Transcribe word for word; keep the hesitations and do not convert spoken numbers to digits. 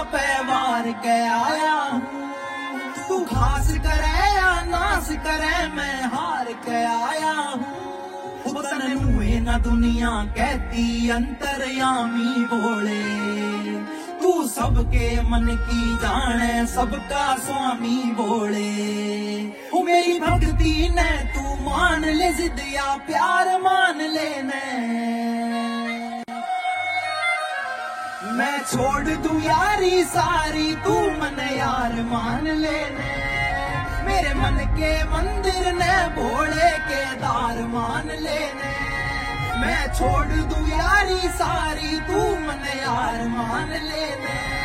पे वार के आया हूँ। तू घास करे या नाश करे मैं हार के आया हूँ। तन्नुए ना दुनिया कहती अंतर्यामी बोले, तू सबके मन की जाने सबका स्वामी बोले। ओ मेरी भक्ति ने तू मान ले जिद या प्यार मान लेने, मैं छोड़ दूं यारी सारी तू मन यार मान लेने। मेरे मन के मंदिर ने भोले के दार मान लेने, मैं छोड़ दूं यारी सारी तू मन यार मान लेने।